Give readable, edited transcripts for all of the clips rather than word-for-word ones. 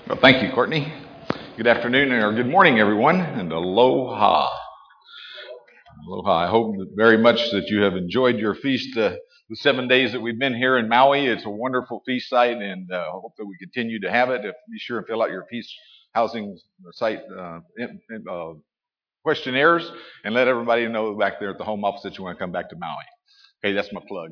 Well, thank you, Courtney. Good afternoon or good morning, everyone, and aloha. Aloha. I hope very much that you have enjoyed your feast the 7 days that we've been here in Maui. It's a wonderful feast site, and I hope that we continue to have it. Be sure and fill out your feast housing site questionnaires and let everybody know back there at the home office that you want to come back to Maui. Okay, that's my plug.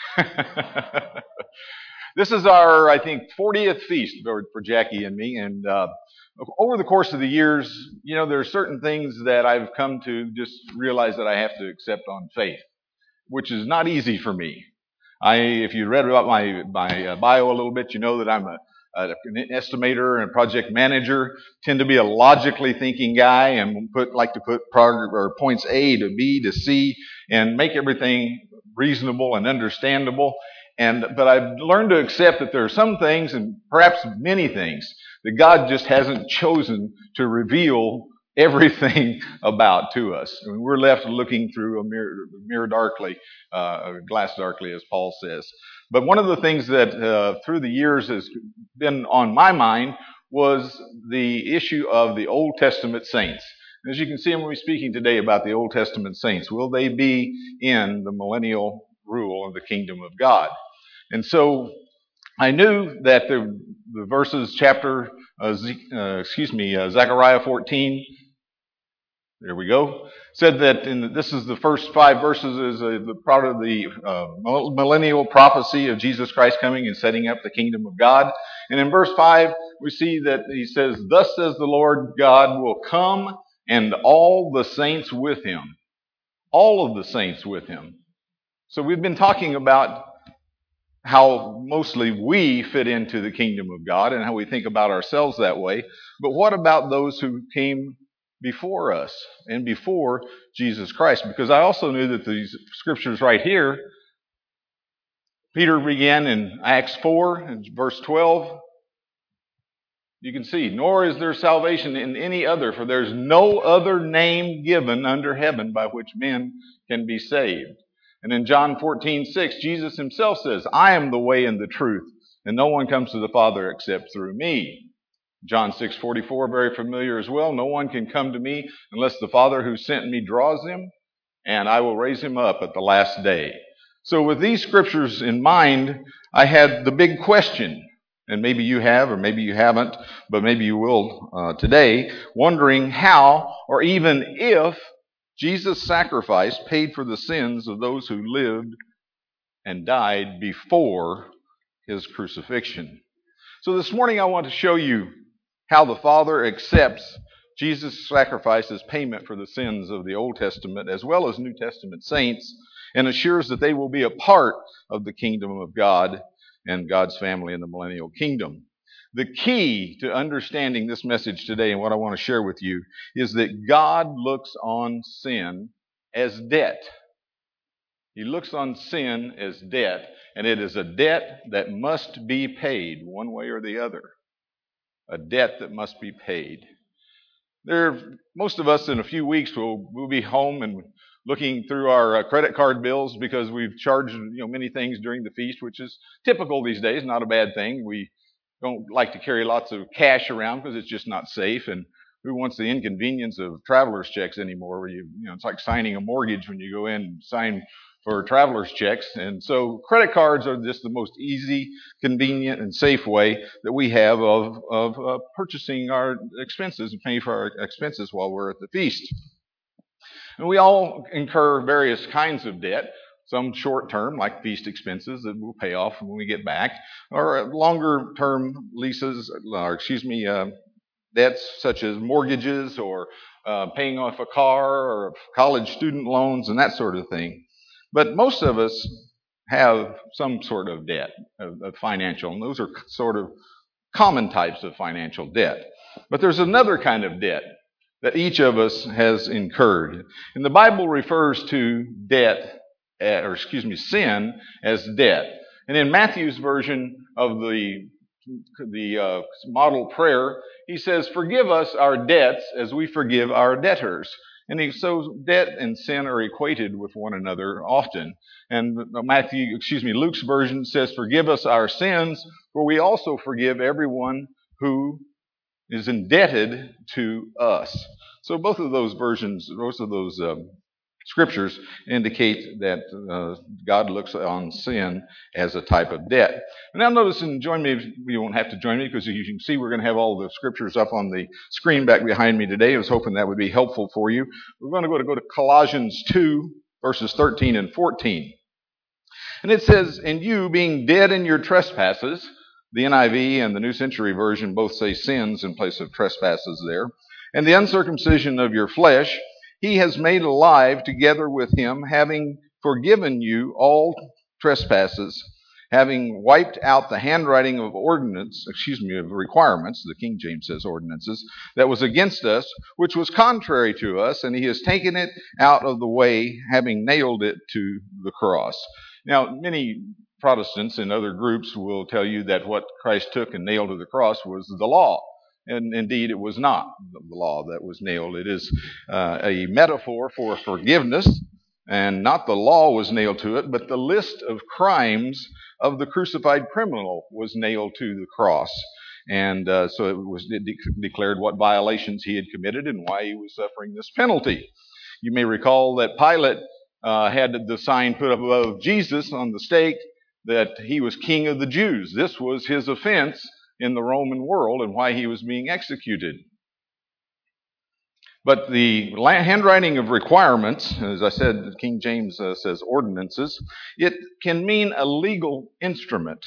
This is our, I think, 40th feast for Jackie and me, and over the course of the years, there are certain things that I've come to just realize that I have to accept on faith, which is not easy for me. If you read about my bio a little bit, you know that I'm an estimator and project manager. Tend to be a logically thinking guy and like to put points A to B to C and make everything reasonable and understandable. But I've learned to accept that there are some things, and perhaps many things, that God just hasn't chosen to reveal everything about to us. I mean, we're left looking through a mirror darkly, a glass darkly, as Paul says. But one of the things that through the years has been on my mind was the issue of the Old Testament saints. As you can see, I'm going to be speaking today about the Old Testament saints. Will they be in the millennial rule of the kingdom of God? And so I knew that the verses, Zechariah 14, there we go, said that this is the first 5 verses is the part of the millennial prophecy of Jesus Christ coming and setting up the kingdom of God. And in verse 5, we see that he says, "Thus says the Lord God will come and all the saints with him." All of the saints with him. So we've been talking about how mostly we fit into the kingdom of God and how we think about ourselves that way. But what about those who came before us and before Jesus Christ? Because I also knew that these scriptures right here, Peter began in Acts 4 and verse 12. You can see, "Nor is there salvation in any other, for there's no other name given under heaven by which men can be saved." And in John 14:6, Jesus himself says, "I am the way and the truth, and no one comes to the Father except through me." John 6:44, very familiar as well. "No one can come to me unless the Father who sent me draws him, and I will raise him up at the last day." So with these scriptures in mind, I had the big question, and maybe you have or maybe you haven't, but maybe you will today, wondering how or even if Jesus' sacrifice paid for the sins of those who lived and died before his crucifixion. So this morning I want to show you how the Father accepts Jesus' sacrifice as payment for the sins of the Old Testament as well as New Testament saints, and assures that they will be a part of the kingdom of God and God's family in the millennial kingdom. The key to understanding this message today and what I want to share with you is that God looks on sin as debt. He looks on sin as debt, and it is a debt that must be paid one way or the other. A debt that must be paid. Most of us in a few weeks will be home and looking through our credit card bills because we've charged many things during the feast, which is typical these days, not a bad thing. We don't like to carry lots of cash around because it's just not safe, and who wants the inconvenience of traveler's checks anymore? Where it's like signing a mortgage when you go in and sign for traveler's checks. And so credit cards are just the most easy, convenient, and safe way that we have of purchasing our expenses and paying for our expenses while we're at the feast. And we all incur various kinds of debt. Some short-term, like feast expenses that we'll pay off when we get back, or longer-term debts such as mortgages or paying off a car or college student loans and that sort of thing. But most of us have some sort of debt, of financial, and those are sort of common types of financial debt. But there's another kind of debt that each of us has incurred. And the Bible refers to sin as debt. And in Matthew's version of the model prayer, he says, "Forgive us our debts as we forgive our debtors." And so debt and sin are equated with one another often. And Luke's version says, "Forgive us our sins, for we also forgive everyone who is indebted to us. So both of those versions, both of those scriptures indicate that God looks on sin as a type of debt. Now notice, and join me, you won't have to join me because you can see we're going to have all the scriptures up on the screen back behind me today. I was hoping that would be helpful for you. We're going to go to Colossians 2, verses 13 and 14. And it says, "And you, being dead in your trespasses," the NIV and the New Century Version both say sins in place of trespasses there, "and the uncircumcision of your flesh, he has made alive together with him, having forgiven you all trespasses, having wiped out the handwriting of of requirements," the King James says ordinances, "that was against us, which was contrary to us, and he has taken it out of the way, having nailed it to the cross." Now, many Protestants and other groups will tell you that what Christ took and nailed to the cross was the law. And indeed, it was not the law that was nailed. It is a metaphor for forgiveness, and not the law was nailed to it, but the list of crimes of the crucified criminal was nailed to the cross. And so it declared what violations he had committed and why he was suffering this penalty. You may recall that Pilate had the sign put up above Jesus on the stake that he was king of the Jews. This was his offense in the Roman world and why he was being executed. But the handwriting of requirements, as I said, King James says ordinances, it can mean a legal instrument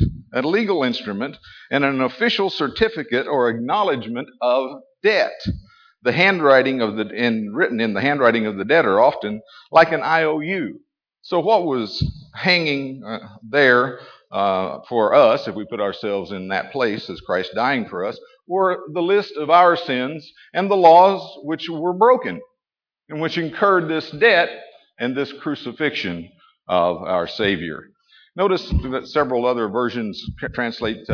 and an official certificate or acknowledgement of debt. The handwriting written in the handwriting of the debtor often like an IOU. So what was hanging there for us, if we put ourselves in that place as Christ dying for us, were the list of our sins and the laws which were broken and which incurred this debt and this crucifixion of our Savior. Notice that several other versions translate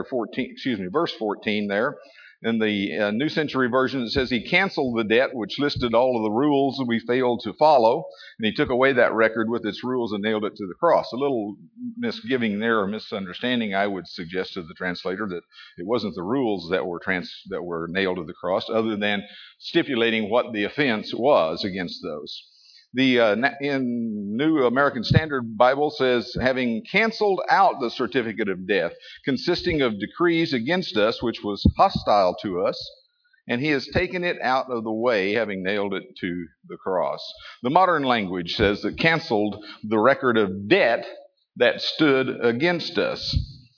verse 14 there. In the New Century Version, it says he canceled the debt, which listed all of the rules that we failed to follow, and he took away that record with its rules and nailed it to the cross. A little misgiving there, or misunderstanding, I would suggest to the translator that it wasn't the rules that were nailed to the cross, other than stipulating what the offense was against those. The in New American Standard Bible says, having canceled out the certificate of death, consisting of decrees against us, which was hostile to us, and he has taken it out of the way, having nailed it to the cross. The modern language says that canceled the record of debt that stood against us.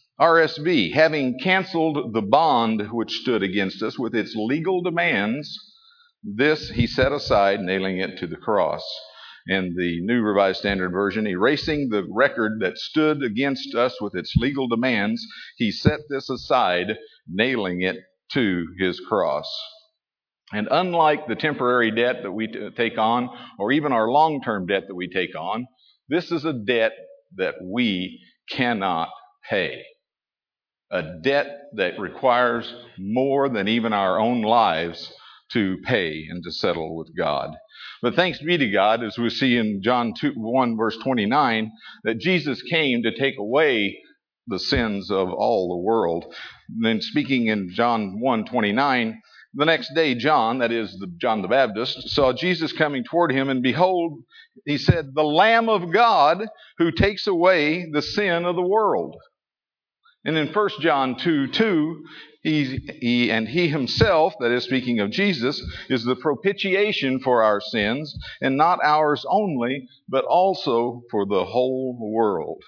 RSV, having canceled the bond which stood against us with its legal demands, this he set aside, nailing it to the cross. In the New Revised Standard Version, erasing the record that stood against us with its legal demands, he set this aside, nailing it to his cross. And unlike the temporary debt that we take on, or even our long-term debt that we take on, this is a debt that we cannot pay. A debt that requires more than even our own lives to pay and to settle with God. But thanks be to God, as we see in John 1 verse 29, that Jesus came to take away the sins of all the world. And then speaking in John 1:29, the next day John, that is John the Baptist, saw Jesus coming toward him, and behold, he said, "The Lamb of God who takes away the sin of the world." And in 1 John 2:2, he himself, that is speaking of Jesus, is the propitiation for our sins, and not ours only, but also for the whole world.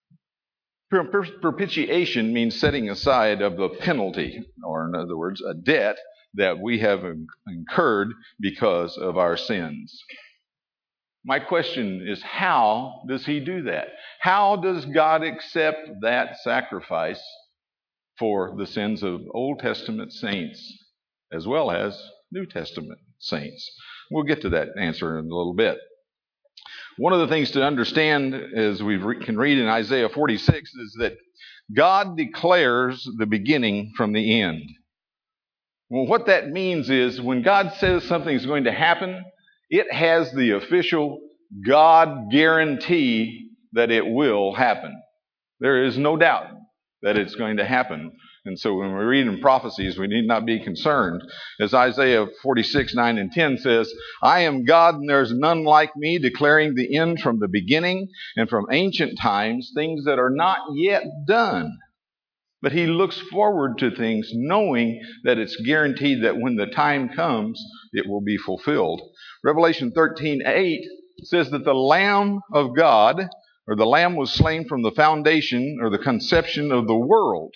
Propitiation means setting aside of the penalty, or in other words, a debt that we have incurred because of our sins. My question is, how does he do that? How does God accept that sacrifice for the sins of Old Testament saints as well as New Testament saints? We'll get to that answer in a little bit. One of the things to understand, as we can read in Isaiah 46, is that God declares the beginning from the end. Well, what that means is when God says something is going to happen, it has the official God guarantee that it will happen. There is no doubt that it's going to happen. And so when we read in prophecies, we need not be concerned. As Isaiah 46:9-10 says, I am God and there's none like me, declaring the end from the beginning and from ancient times, things that are not yet done. But he looks forward to things knowing that it's guaranteed that when the time comes, it will be fulfilled. Revelation 13:8 says that the Lamb of God, or the Lamb was slain from the foundation or the conception of the world.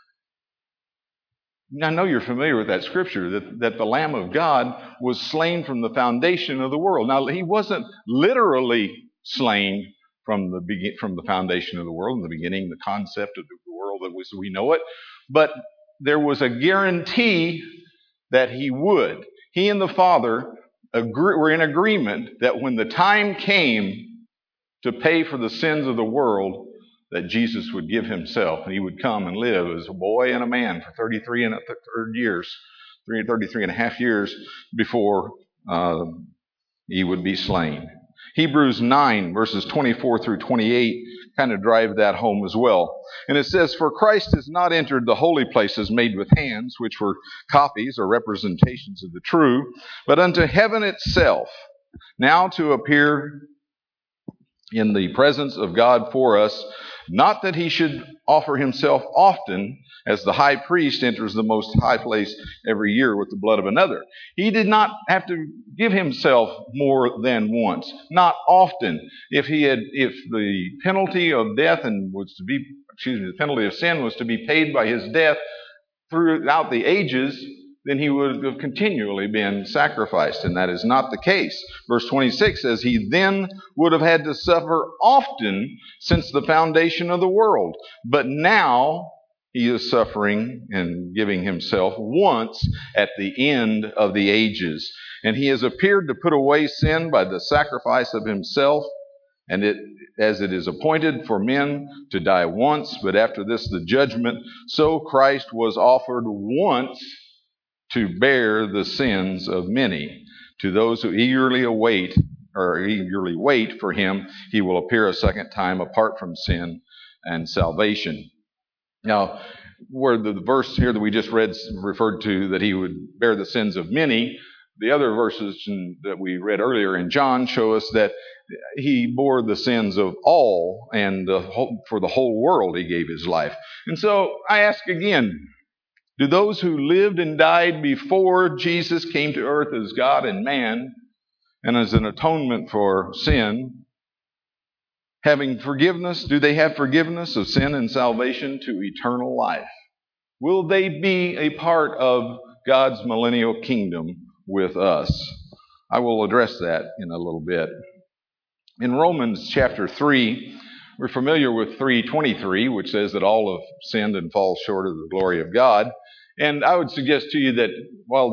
I know you're familiar with that scripture, that the Lamb of God was slain from the foundation of the world. Now, he wasn't literally slain from the foundation of the world, in the beginning, the concept of the world as we know it, but there was a guarantee that he would. He and the Father were in agreement that when the time came to pay for the sins of the world, that Jesus would give himself, and he would come and live as a boy and a man for 33 and a half years before he would be slain. Hebrews 9, verses 24-28 kind of drive that home as well. And it says, For Christ has not entered the holy places made with hands, which were copies or representations of the true, but unto heaven itself, now to appear in the presence of God for us, not that he should offer himself often, as the high priest enters the most high place every year with the blood of another. He did not have to give himself more than once, not often. If the penalty of death the penalty of sin was to be paid by his death throughout the ages, then he would have continually been sacrificed, and that is not the case. Verse 26 says, He then would have had to suffer often since the foundation of the world. But now he is suffering and giving himself once at the end of the ages. And he has appeared to put away sin by the sacrifice of himself, and as it is appointed for men to die once, but after this the judgment, so Christ was offered once to bear the sins of many. To those who eagerly wait for him, he will appear a second time apart from sin and salvation. Now, where the verse here that we just read referred to that he would bear the sins of many, the other verses that we read earlier in John show us that he bore the sins of all, and for the whole world he gave his life. And so I ask again, do those who lived and died before Jesus came to earth as God and man, and as an atonement for sin, having forgiveness, do they have forgiveness of sin and salvation to eternal life? Will they be a part of God's millennial kingdom with us? I will address that in a little bit. In Romans chapter 3, we're familiar with 3:23, which says that all have sinned and fall short of the glory of God. And I would suggest to you that while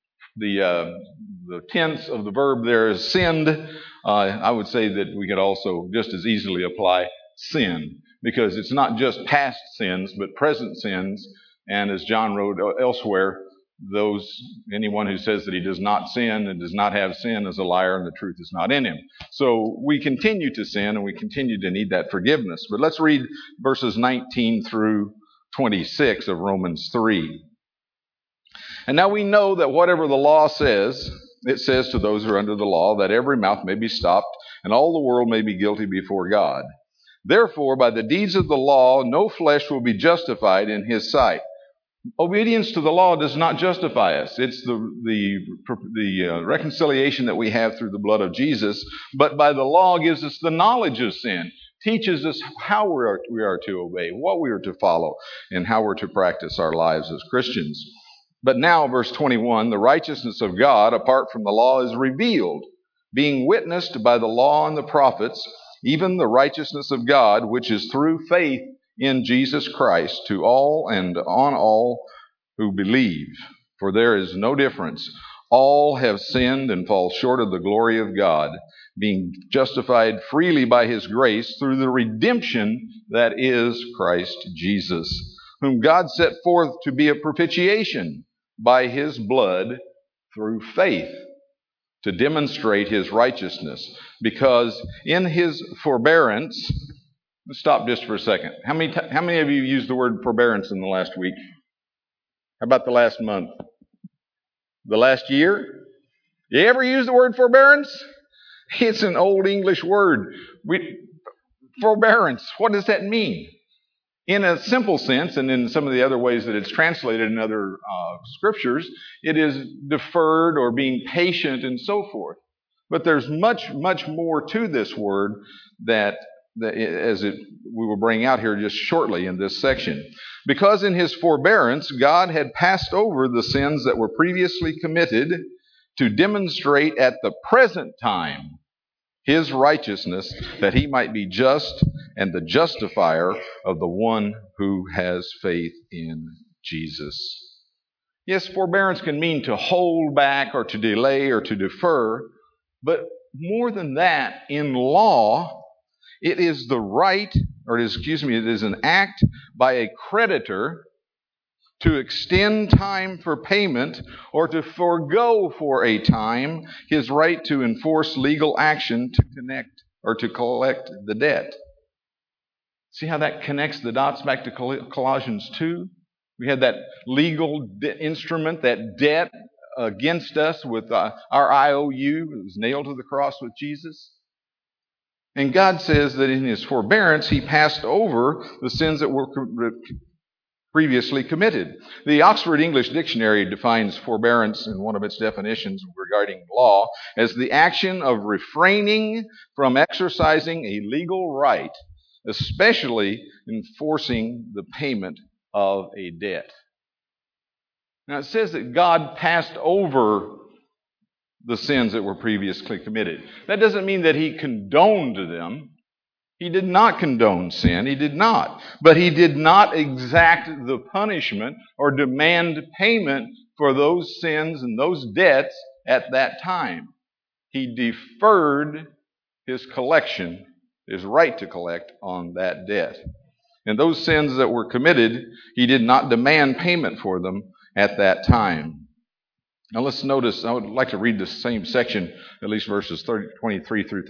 the tense of the verb there is sinned, I would say that we could also just as easily apply sin, because it's not just past sins, but present sins. And as John wrote elsewhere, anyone who says that he does not sin and does not have sin is a liar, and the truth is not in him. So we continue to sin, and we continue to need that forgiveness. But let's read verses 19-26 of Romans 3. And now we know that whatever the law says, it says to those who are under the law, that every mouth may be stopped, and all the world may be guilty before God. Therefore, by the deeds of the law, no flesh will be justified in his sight. Obedience to the law does not justify us. It's the reconciliation that we have through the blood of Jesus. But by the law gives us the knowledge of sin, teaches us how we are to obey, what we are to follow, and how we're to practice our lives as Christians. But now, verse 21, the righteousness of God apart from the law is revealed, being witnessed by the law and the prophets, even the righteousness of God, which is through faith in Jesus Christ, to all and on all who believe. For there is no difference. All have sinned and fall short of the glory of God, being justified freely by his grace through the redemption that is Christ Jesus, whom God set forth to be a propitiation by his blood through faith, to demonstrate his righteousness. Because in his forbearance, let's stop just for a second. How many of you used the word forbearance in the last week? How about the last month? The last year? You ever use the word forbearance? It's an old English word. Forbearance, what does that mean? In a simple sense, and in some of the other ways that it's translated in other scriptures, it is deferred or being patient and so forth. But there's much, much more to this word that we will bring out here just shortly in this section. Because in his forbearance, God had passed over the sins that were previously committed to demonstrate at the present time his righteousness, that he might be just and the justifier of the one who has faith in Jesus. Yes, forbearance can mean to hold back or to delay or to defer, but more than that, in law, it is the right, it is an act by a creditor to extend time for payment or to forego for a time his right to enforce legal action to connect or to collect the debt. See how that connects the dots back to Colossians 2? We had that legal instrument, that debt against us with our IOU. It was nailed to the cross with Jesus. And God says that in his forbearance, he passed over the sins that were previously committed. The Oxford English Dictionary defines forbearance in one of its definitions regarding law as the action of refraining from exercising a legal right, especially enforcing the payment of a debt. Now it says that God passed over the sins that were previously committed. That doesn't mean that he condoned them. He did not condone sin. He did not. But he did not exact the punishment or demand payment for those sins and those debts at that time. He deferred his collection, his right to collect on that debt. And those sins that were committed, he did not demand payment for them at that time. Now let's notice, I would like to read this same section, at least verses 23 through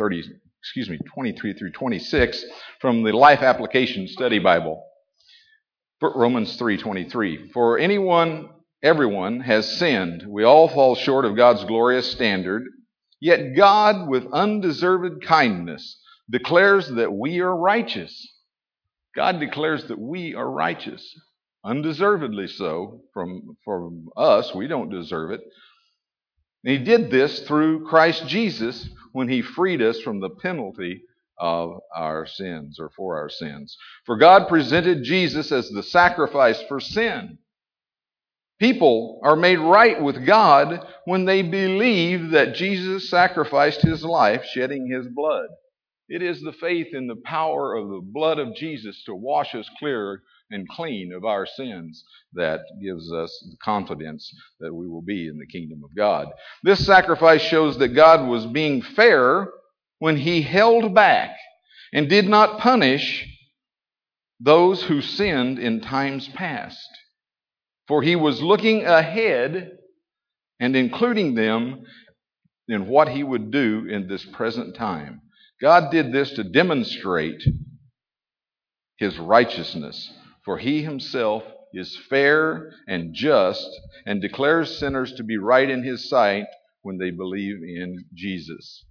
26 from the Life Application Study Bible. Romans 3:23. For everyone has sinned. We all fall short of God's glorious standard. Yet God, with undeserved kindness, declares that we are righteous. God declares that we are righteous. Undeservedly so from us. We don't deserve it. And he did this through Christ Jesus when he freed us from the penalty of our sins or for our sins. For God presented Jesus as the sacrifice for sin. People are made right with God when they believe that Jesus sacrificed his life, shedding his blood. It is the faith in the power of the blood of Jesus to wash us clear and clean of our sins that gives us the confidence that we will be in the kingdom of God. This sacrifice shows that God was being fair when he held back and did not punish those who sinned in times past. For he was looking ahead and including them in what he would do in this present time. God did this to demonstrate his righteousness, for he himself is fair and just and declares sinners to be right in his sight when they believe in Jesus.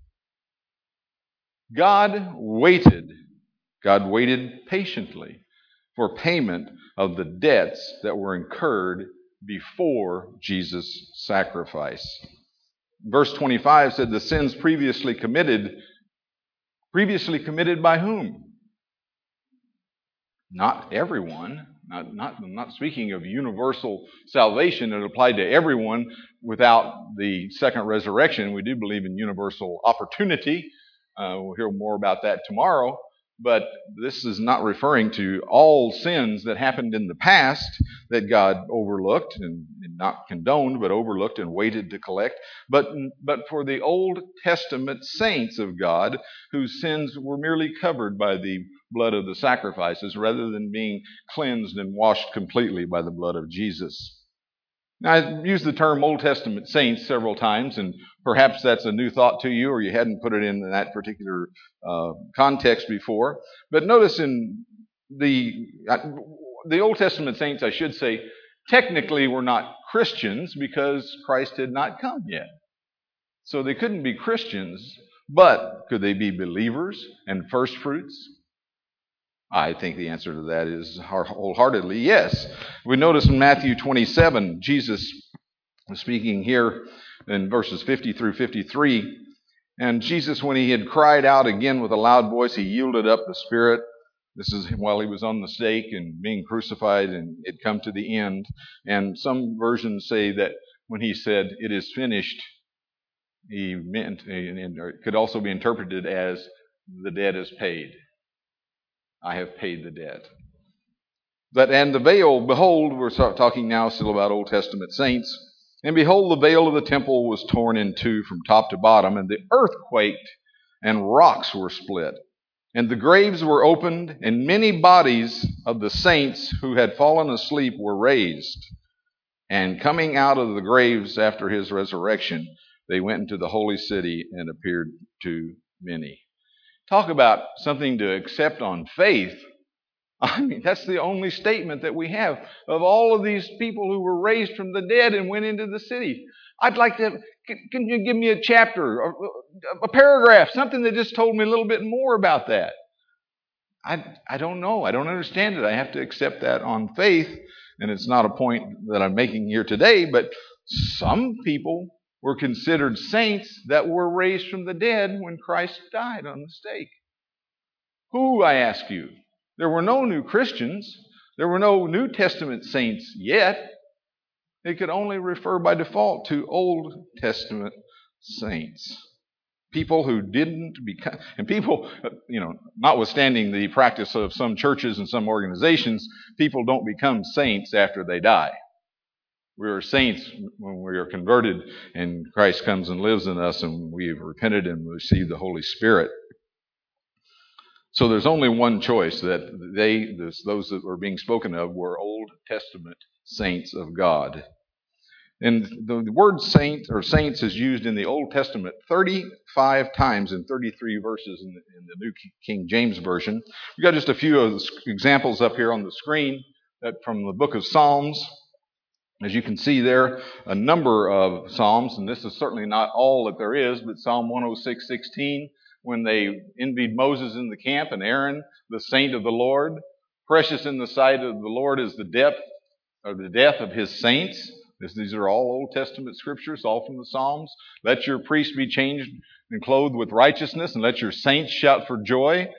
God waited patiently for payment of the debts that were incurred before Jesus' sacrifice. Verse 25 said the sins previously committed by whom? Not everyone. I'm not speaking of universal salvation that applied to everyone without the second resurrection. We do believe in universal opportunity. We'll hear more about that tomorrow. But this is not referring to all sins that happened in the past that God overlooked and not condoned, but overlooked and waited to collect. But for the Old Testament saints of God whose sins were merely covered by the blood of the sacrifices rather than being cleansed and washed completely by the blood of Jesus. Now, I've used the term Old Testament saints several times, and perhaps that's a new thought to you, or you hadn't put it in that particular context before. But notice in the Old Testament saints, I should say, technically were not Christians because Christ had not come yet. So they couldn't be Christians, but could they be believers and first fruits? I think the answer to that is wholeheartedly yes. We notice in Matthew 27, Jesus was speaking here in verses 50 through 53. And Jesus, when he had cried out again with a loud voice, he yielded up the Spirit. This is while he was on the stake and being crucified, and it come to the end. And some versions say that when he said, "It is finished," he meant, and it could also be interpreted as, "The debt is paid. I have paid the debt." And the veil, behold, we're talking now still about Old Testament saints. And behold, the veil of the temple was torn in two from top to bottom, and the earth quaked, and rocks were split. And the graves were opened, and many bodies of the saints who had fallen asleep were raised. And coming out of the graves after his resurrection, they went into the holy city and appeared to many. Talk about something to accept on faith. I mean, that's the only statement that we have of all of these people who were raised from the dead and went into the city. I'd like to, can you give me a chapter, or a paragraph, something that just told me a little bit more about that? I don't know. I don't understand it. I have to accept that on faith, and it's not a point that I'm making here today, but some people were considered saints that were raised from the dead when Christ died on the stake. Who, I ask you? There were no new Christians. There were no New Testament saints yet. It could only refer by default to Old Testament saints. People who didn't become, and people, notwithstanding the practice of some churches and some organizations, people don't become saints after they die. We are saints when we are converted and Christ comes and lives in us and we have repented and received the Holy Spirit. So there's only one choice, that those that were being spoken of were Old Testament saints of God. And the word saint or saints is used in the Old Testament 35 times in 33 verses in the New King James Version. We've got just a few of the examples up here on the screen from the book of Psalms. As you can see there, a number of Psalms, and this is certainly not all that there is, but Psalm 106:16, when they envied Moses in the camp and Aaron, the saint of the Lord. Precious in the sight of the Lord is the death of his saints. These are all Old Testament scriptures, all from the Psalms. Let your priests be changed and clothed with righteousness, and let your saints shout for joy.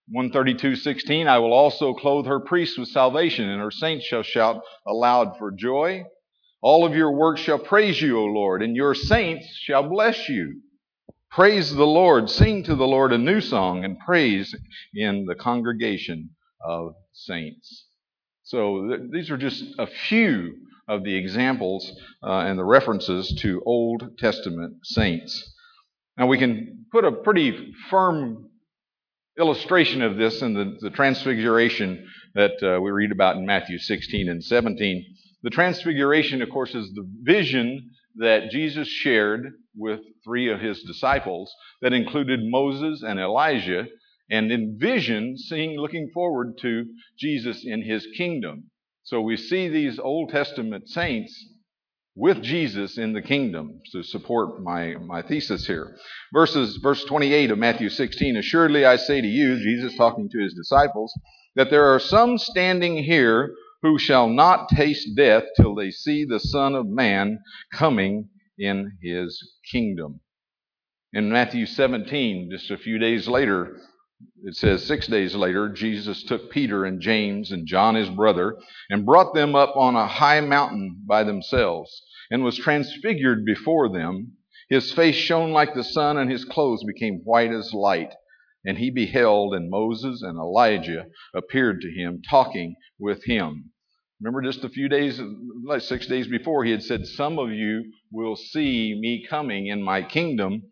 132:16, I will also clothe her priests with salvation, and her saints shall shout aloud for joy. All of your works shall praise you, O Lord, and your saints shall bless you. Praise the Lord, sing to the Lord a new song, and praise in the congregation of saints. So these are just a few of the examples and the references to Old Testament saints. Now we can put a pretty firm illustration of this in the transfiguration that we read about in Matthew 16 and 17. The transfiguration, of course, is the vision that Jesus shared with three of his disciples that included Moses and Elijah, and in vision, looking forward to Jesus in his kingdom. So we see these Old Testament saints with Jesus in the kingdom to support my thesis here. Verse 28 of Matthew 16, assuredly I say to you, Jesus talking to his disciples, that there are some standing here who shall not taste death till they see the Son of Man coming in his kingdom. In Matthew 17, just a few days later, it says 6 days later, Jesus took Peter and James and John his brother and brought them up on a high mountain by themselves and was transfigured before them. His face shone like the sun and his clothes became white as light. And he beheld, and Moses and Elijah appeared to him, talking with him. Remember just a few days, like 6 days before, he had said, some of you will see me coming in my kingdom.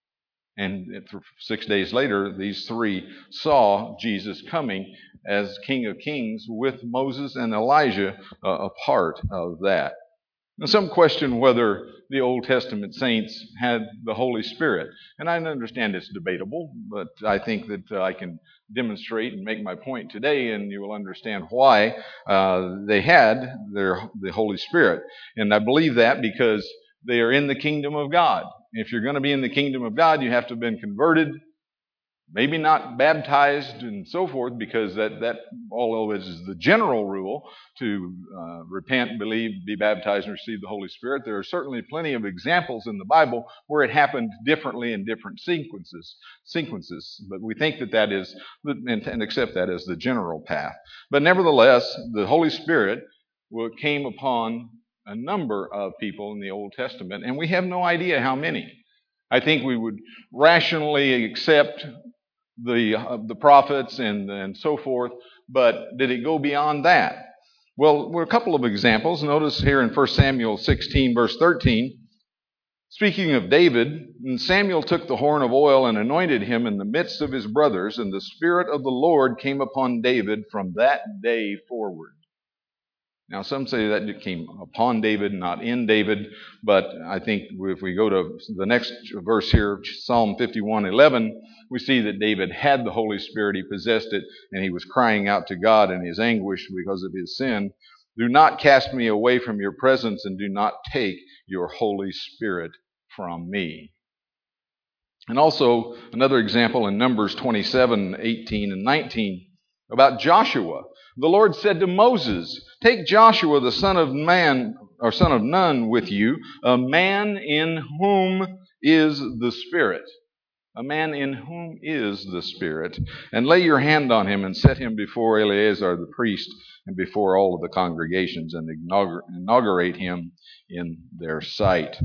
And 6 days later, these three saw Jesus coming as King of Kings with Moses and Elijah a part of that. Now, some question whether the Old Testament saints had the Holy Spirit. And I understand it's debatable, but I think that I can demonstrate and make my point today, and you will understand why they had the Holy Spirit. And I believe that because they are in the kingdom of God. If you're going to be in the kingdom of God, you have to have been converted, maybe not baptized and so forth, because that although it is the general rule to repent, believe, be baptized, and receive the Holy Spirit, there are certainly plenty of examples in the Bible where it happened differently in different sequences. But we think that is, and accept that as the general path. But nevertheless, the Holy Spirit came upon a number of people in the Old Testament, and we have no idea how many. I think we would rationally accept the prophets and so forth, but did it go beyond that? Well, a couple of examples. Notice here in 1 Samuel 16, verse 13, speaking of David, and Samuel took the horn of oil and anointed him in the midst of his brothers, and the Spirit of the Lord came upon David from that day forward. Now, some say that it came upon David, not in David, but I think if we go to the next verse here, Psalm 51:11, we see that David had the Holy Spirit, he possessed it, and he was crying out to God in his anguish because of his sin. Do not cast me away from your presence, and do not take your Holy Spirit from me. And also, another example in Numbers 27:18 and 19, about Joshua. The Lord said to Moses, take Joshua the son of Nun with you, a man in whom is the Spirit. A man in whom is the Spirit. And lay your hand on him and set him before Eleazar the priest and before all of the congregations and inaugurate him in their sight.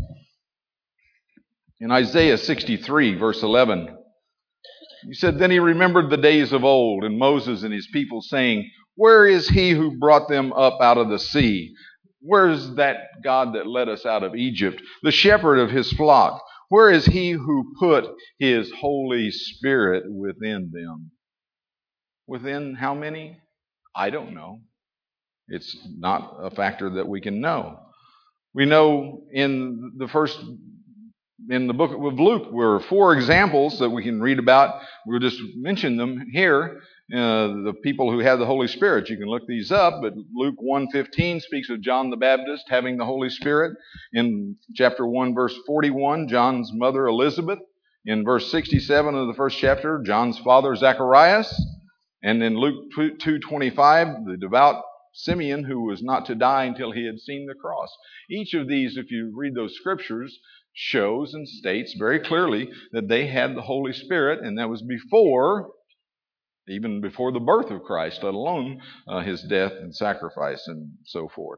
In Isaiah 63, verse 11, he said, then he remembered the days of old and Moses and his people saying, where is he who brought them up out of the sea? Where is that God that led us out of Egypt, the shepherd of his flock? Where is he who put his Holy Spirit within them? Within how many? I don't know. It's not a factor that we can know. We know in the book of Luke, there are 4 examples that we can read about. We'll just mention them here. The people who had the Holy Spirit. You can look these up, but Luke 1:15 speaks of John the Baptist having the Holy Spirit. In chapter 1, verse 41, John's mother Elizabeth. In verse 67 of the first chapter, John's father Zacharias. And in Luke 2:25, the devout Simeon, who was not to die until he had seen the cross. Each of these, if you read those scriptures, shows and states very clearly that they had the Holy Spirit, and that was even before the birth of Christ, let alone his death and sacrifice and so forth.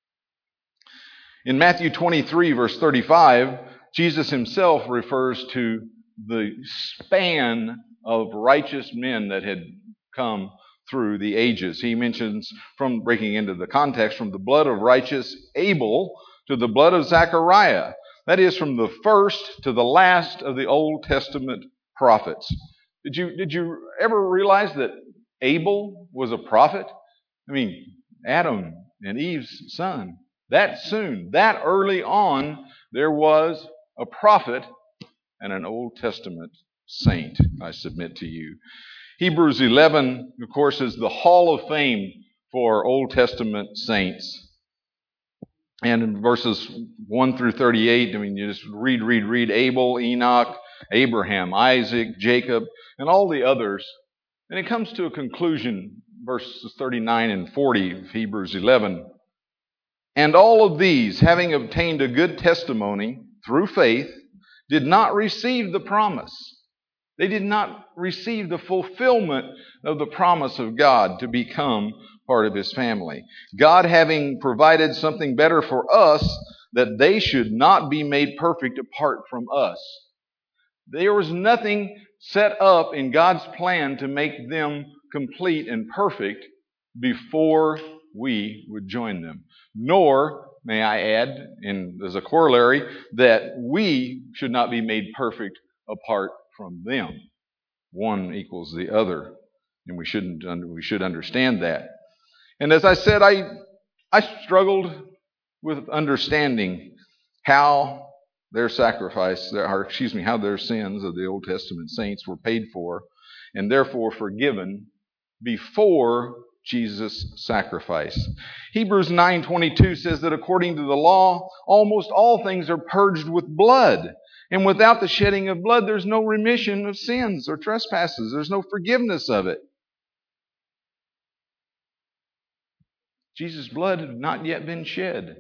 In Matthew 23, verse 35, Jesus himself refers to the span of righteous men that had come through the ages. He mentions, from breaking into the context, from the blood of righteous Abel to the blood of Zechariah. That is, from the first to the last of the Old Testament prophets. Did you ever realize that Abel was a prophet? I mean, Adam and Eve's son. That soon, that early on, there was a prophet and an Old Testament saint, I submit to you. Hebrews 11, of course, is the hall of fame for Old Testament saints. And in verses 1 through 38, I mean, you just read Abel, Enoch, Abraham, Isaac, Jacob, and all the others. And it comes to a conclusion, verses 39 and 40 of Hebrews 11. And all of these, having obtained a good testimony through faith, did not receive the promise. They did not receive the fulfillment of the promise of God to become part of his family. God having provided something better for us, that they should not be made perfect apart from us. There was nothing set up in God's plan to make them complete and perfect before we would join them. Nor, may I add, as a corollary, that we should not be made perfect apart from them. One equals the other, and we should understand that. And as I said, I struggled with understanding how their sacrifice, how their sins of the Old Testament saints were paid for and therefore forgiven before Jesus' sacrifice. Hebrews 9:22 says that according to the law, almost all things are purged with blood. And without the shedding of blood, there's no remission of sins or trespasses. There's no forgiveness of it. Jesus' blood had not yet been shed.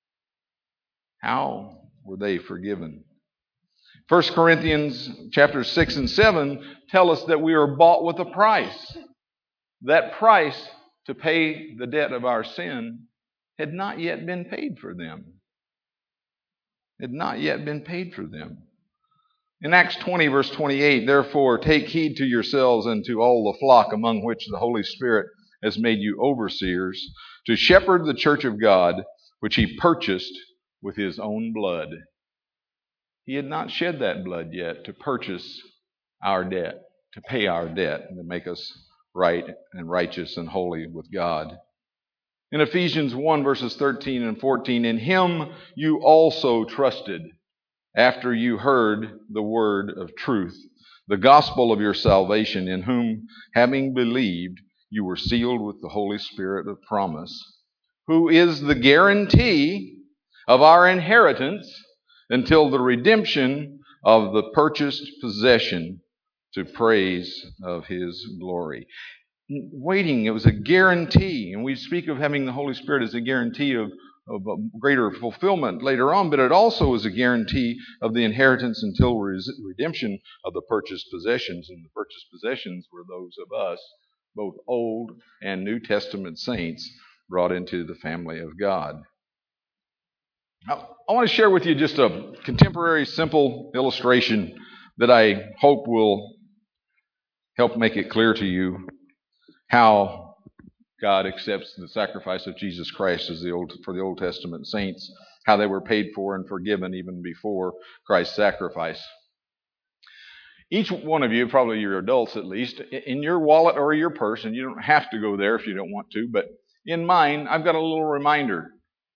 How were they forgiven? 1 Corinthians chapters 6 and 7 tell us that we are bought with a price. That price to pay the debt of our sin had not yet been paid for them. Had not yet been paid for them. In Acts 20, verse 28, therefore take heed to yourselves and to all the flock among which the Holy Spirit has made you overseers, to shepherd the church of God, which he purchased with his own blood. He had not shed that blood yet to purchase our debt, to pay our debt, and to make us right and righteous and holy with God. In Ephesians 1, verses 13 and 14, in him you also trusted, after you heard the word of truth, the gospel of your salvation, in whom, having believed, you were sealed with the Holy Spirit of promise, who is the guarantee of our inheritance until the redemption of the purchased possession, to praise of his glory. Waiting, it was a guarantee, and we speak of having the Holy Spirit as a guarantee of a greater fulfillment later on, but it also is a guarantee of the inheritance until redemption of the purchased possessions. And the purchased possessions were those of us, both Old and New Testament saints, brought into the family of God. Now, I want to share with you just a contemporary, simple illustration that I hope will help make it clear to you how God accepts the sacrifice of Jesus Christ as for the Old Testament saints, how they were paid for and forgiven even before Christ's sacrifice. Each one of you, probably your adults at least, in your wallet or your purse, and you don't have to go there if you don't want to, but in mine, I've got a little reminder.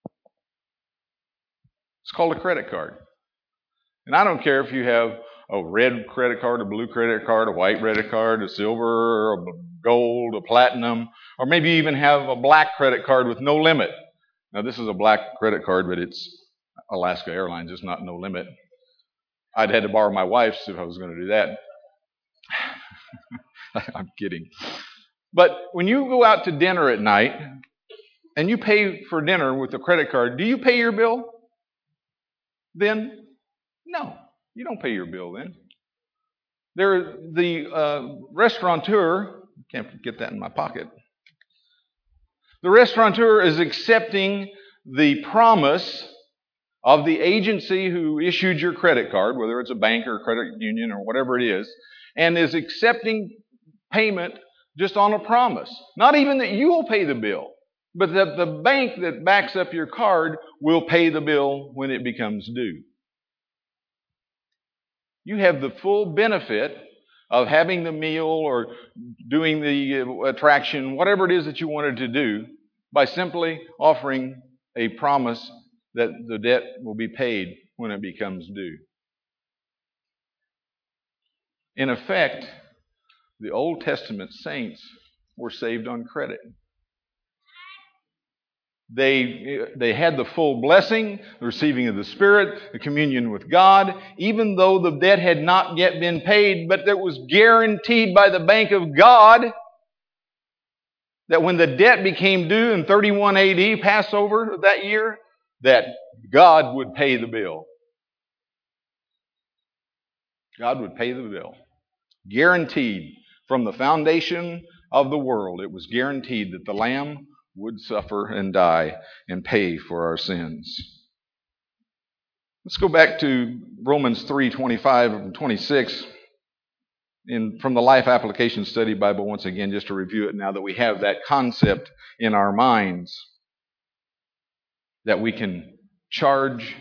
It's called a credit card. And I don't care if you have a red credit card, a blue credit card, a white credit card, a silver, a gold, a platinum, or maybe you even have a black credit card with no limit. Now, this is a black credit card, but it's Alaska Airlines. It's not no limit. I'd had to borrow my wife's if I was going to do that. I'm kidding. But when you go out to dinner at night and you pay for dinner with a credit card, do you pay your bill then? No, you don't pay your bill then. The restaurateur, can't get that in my pocket. The restaurateur is accepting the promise of the agency who issued your credit card, whether it's a bank or a credit union or whatever it is, and is accepting payment just on a promise. Not even that you will pay the bill, but that the bank that backs up your card will pay the bill when it becomes due. You have the full benefit of having the meal or doing the attraction, whatever it is that you wanted to do, by simply offering a promise that the debt will be paid when it becomes due. In effect, the Old Testament saints were saved on credit. They had the full blessing, the receiving of the Spirit, the communion with God, even though the debt had not yet been paid, but it was guaranteed by the bank of God that when the debt became due in 31 AD, Passover of that year, that God would pay the bill. God would pay the bill. Guaranteed from the foundation of the world, it was guaranteed that the Lamb would suffer and die and pay for our sins. Let's go back to Romans 3:25 and 26 from the Life Application Study Bible once again, just to review it now that we have that concept in our minds, that we can charge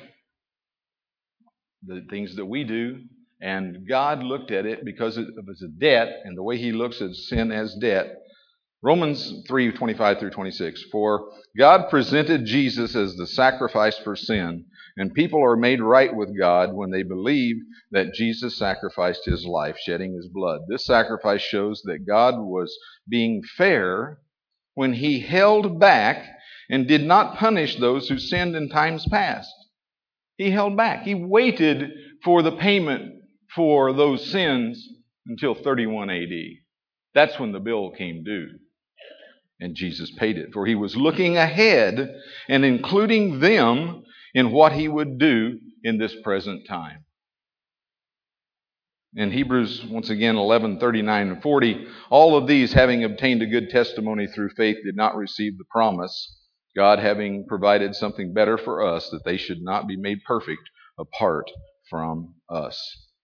the things that we do, and God looked at it because of it's a debt, and the way He looks at sin as debt, Romans 3:25 through 26. For God presented Jesus as the sacrifice for sin, and people are made right with God when they believe that Jesus sacrificed his life, shedding his blood. This sacrifice shows that God was being fair when he held back and did not punish those who sinned in times past. He held back. He waited for the payment for those sins until 31 AD. That's when the bill came due. And Jesus paid it. For he was looking ahead and including them in what he would do in this present time. In Hebrews, once again, 11:39 and 40, all of these, having obtained a good testimony through faith, did not receive the promise, God having provided something better for us, that they should not be made perfect apart from us.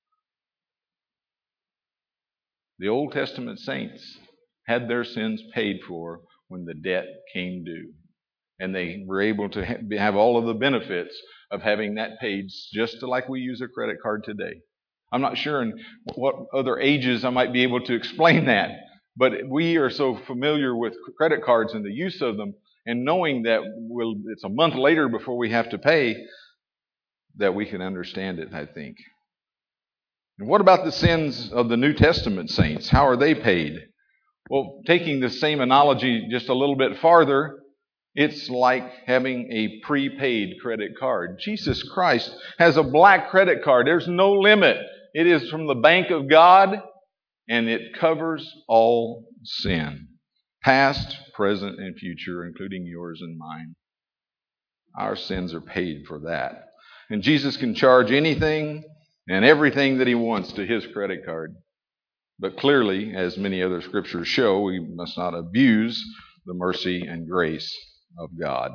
The Old Testament saints had their sins paid for when the debt came due. And they were able to have all of the benefits of having that paid, just like we use a credit card today. I'm not sure in what other ages I might be able to explain that, but we are so familiar with credit cards and the use of them, and knowing that it's a month later before we have to pay, that we can understand it, I think. And what about the sins of the New Testament saints? How are they paid? Well, taking the same analogy just a little bit farther, it's like having a prepaid credit card. Jesus Christ has a black credit card. There's no limit. It is from the bank of God, and it covers all sin, past, present, and future, including yours and mine. Our sins are paid for that. And Jesus can charge anything and everything that he wants to his credit card. But clearly, as many other scriptures show, we must not abuse the mercy and grace of God.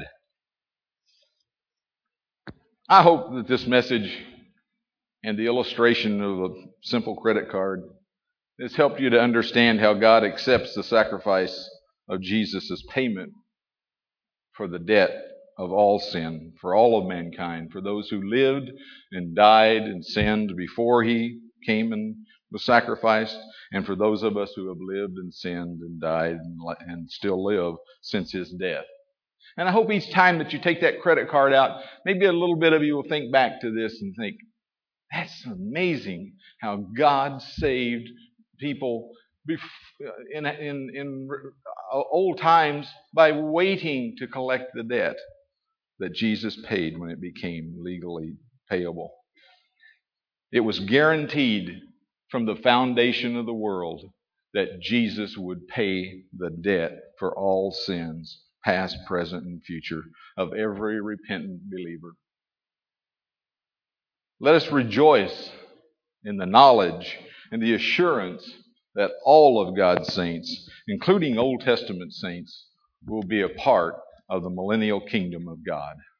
I hope that this message and the illustration of a simple credit card has helped you to understand how God accepts the sacrifice of Jesus as payment for the debt of all sin, for all of mankind, for those who lived and died and sinned before he came and was sacrificed, and for those of us who have lived and sinned and died and still live since his death. And I hope each time that you take that credit card out, maybe a little bit of you will think back to this and think, that's amazing how God saved people in old times by waiting to collect the debt that Jesus paid when it became legally payable. It was guaranteed from the foundation of the world that Jesus would pay the debt for all sins, past, present, and future, of every repentant believer. Let us rejoice in the knowledge and the assurance that all of God's saints, including Old Testament saints, will be a part of the millennial kingdom of God.